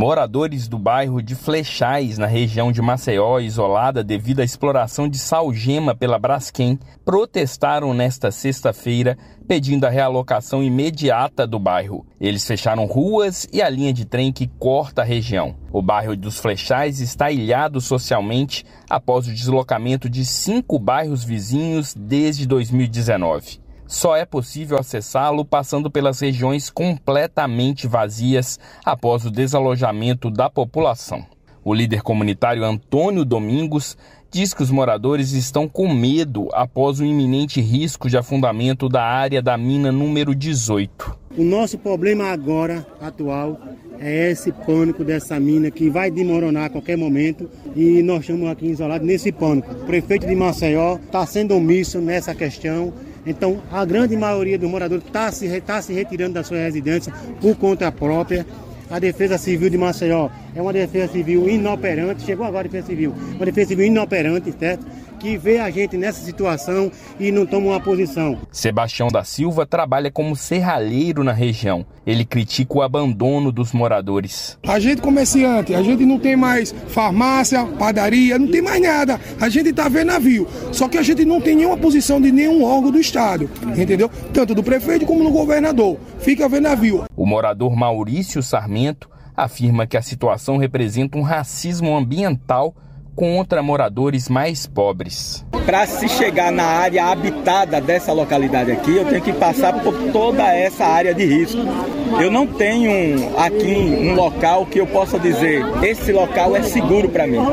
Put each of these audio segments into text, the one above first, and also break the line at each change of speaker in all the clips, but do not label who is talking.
Moradores do bairro de Flechais, na região de Maceió, isolada devido à exploração de sal-gema pela Braskem, protestaram nesta sexta-feira pedindo a realocação imediata do bairro. Eles fecharam ruas e a linha de trem que corta a região. O bairro dos Flechais está ilhado socialmente após o deslocamento de 5 bairros vizinhos desde 2019. Só é possível acessá-lo passando pelas regiões completamente vazias após o desalojamento da população. O líder comunitário Antônio Domingos diz que os moradores estão com medo após o iminente risco de afundamento da área da mina número 18.
O nosso problema agora, atual, é esse pânico dessa mina que vai desmoronar a qualquer momento e nós estamos aqui isolados nesse pânico. O prefeito de Maceió está sendo omisso nessa questão. Então, a grande maioria dos moradores está se retirando da sua residência por conta própria. A Defesa Civil de Maceió é uma defesa civil inoperante, chegou agora a Defesa Civil, uma defesa civil inoperante, certo? Que vê a gente nessa situação e não toma uma posição.
Sebastião da Silva trabalha como serralheiro na região. Ele critica o abandono dos moradores.
A gente comerciante, a gente não tem mais farmácia, padaria, não tem mais nada. A gente está vendo navio. Só que a gente não tem nenhuma posição de nenhum órgão do Estado, entendeu? Tanto do prefeito como do governador. Fica vendo navio.
O morador Maurício Sarmento afirma que a situação representa um racismo ambiental contra moradores mais pobres.
Para se chegar na área habitada dessa localidade aqui, eu tenho que passar por toda essa área de risco. Eu não tenho aqui um local que eu possa dizer, esse local é seguro para mim.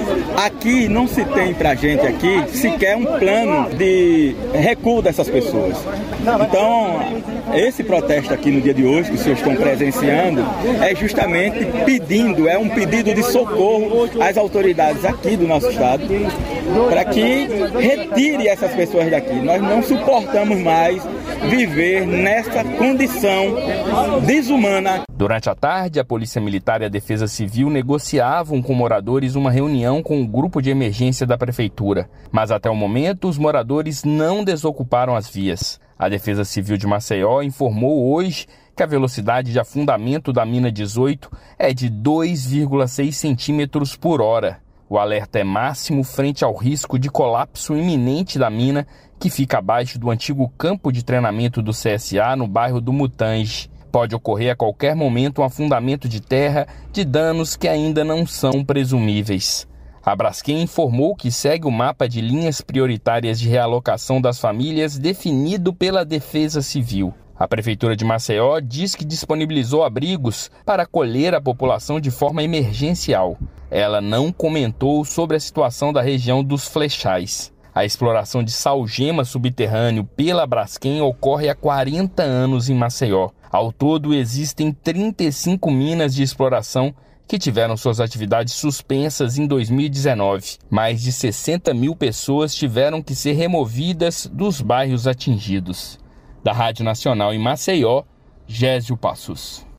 Aqui não se tem para gente aqui sequer um plano de recuo dessas pessoas. Então, esse protesto aqui no dia de hoje, que os senhores estão presenciando, é justamente é um pedido de socorro às autoridades aqui do nosso estado, para que retire essas pessoas daqui. Nós não suportamos mais viver nessa condição desumana.
Durante a tarde, a Polícia Militar e a Defesa Civil negociavam com moradores uma reunião com o grupo de emergência da Prefeitura. Mas até o momento, os moradores não desocuparam as vias. A Defesa Civil de Maceió informou hoje que a velocidade de afundamento da mina 18 é de 2,6 centímetros por hora. O alerta é máximo frente ao risco de colapso iminente da mina, que fica abaixo do antigo campo de treinamento do CSA no bairro do Mutange. Pode ocorrer a qualquer momento um afundamento de terra de danos que ainda não são presumíveis. A Braskem informou que segue o mapa de linhas prioritárias de realocação das famílias definido pela Defesa Civil. A Prefeitura de Maceió diz que disponibilizou abrigos para acolher a população de forma emergencial. Ela não comentou sobre a situação da região dos Flechais. A exploração de sal-gema subterrâneo pela Braskem ocorre há 40 anos em Maceió. Ao todo, existem 35 minas de exploração que tiveram suas atividades suspensas em 2019. Mais de 60 mil pessoas tiveram que ser removidas dos bairros atingidos. Da Rádio Nacional em Maceió, Gésio Passos.